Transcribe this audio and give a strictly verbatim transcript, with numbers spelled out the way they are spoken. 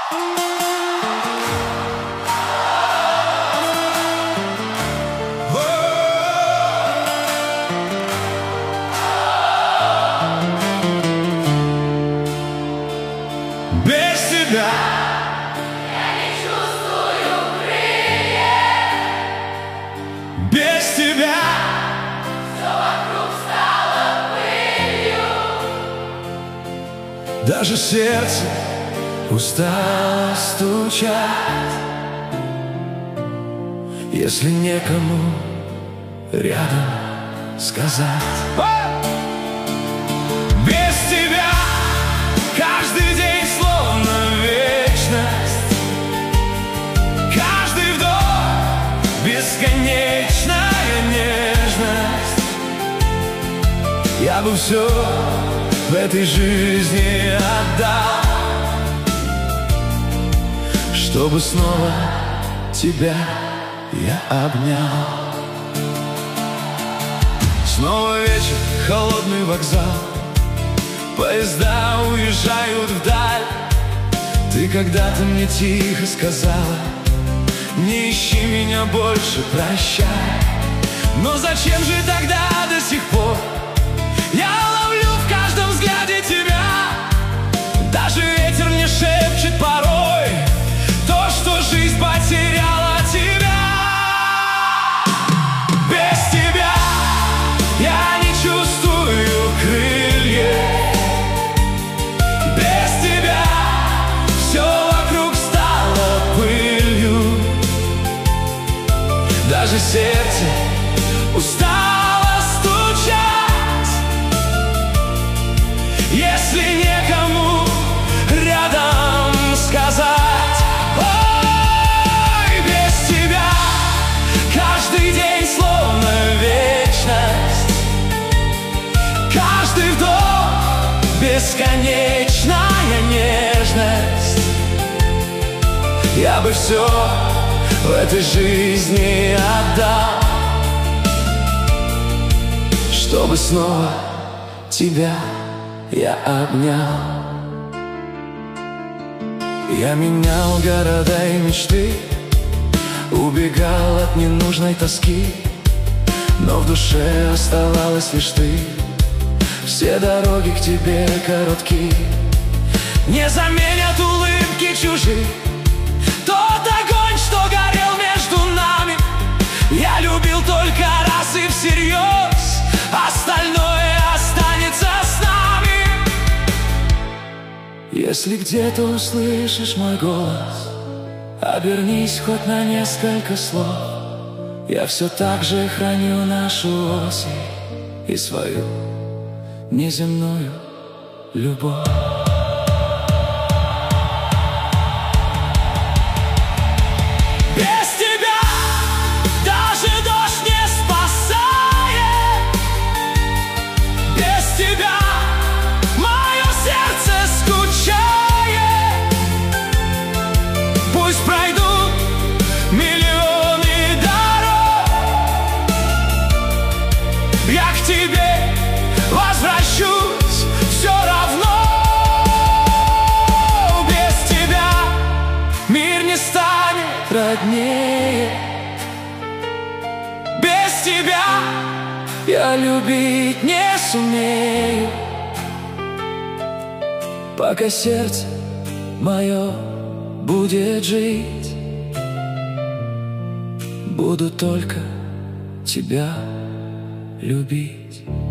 Без тебя я не чувствую крыльев. Без тебя Все вокруг стало пылью. даже сердце устало стучать, если некому рядом сказать. Без тебя каждый день словно вечность, каждый вдох бесконечная нежность. Я бы все в этой жизни отдал, чтобы снова тебя я обнял. Снова вечер, холодный вокзал, поезда уезжают вдаль. Ты когда-то мне тихо сказала: не ищи меня больше, прощай. Но зачем же тогда до сих пор я ловлю в каждом взгляде тебя? Даже ветер мне шепчет порой то, что жизнь потеряла тебя. Без тебя я не чувствую крыльев. Без тебя все вокруг стало пылью. Даже сердце устало стучать, если некому рядом сказать. Ой, без тебя каждый день словно вечность, каждый вдох бесконечная нежность. Я бы все в этой жизни отдал, чтобы снова тебя я обнял. Я менял города и мечты, убегал от ненужной тоски, но в душе оставалась лишь ты. Все дороги к тебе коротки, не заменят улыбки чужих тот огонь, что горел между нами. Я любил только раз и всерьез, остальное останется с нами. Если где-то услышишь мой голос, обернись хоть на несколько слов. Я все так же храню нашу осень и свою неземную любовь. Без тебя даже дождь не спасает. Без тебя мое сердце скучает. Пусть пройдут миллионы дорог, я к тебе возвращусь все равно. Без тебя мир не станет роднее. Без тебя я любить не сумею. Пока сердце мое будет жить, буду только тебя любить.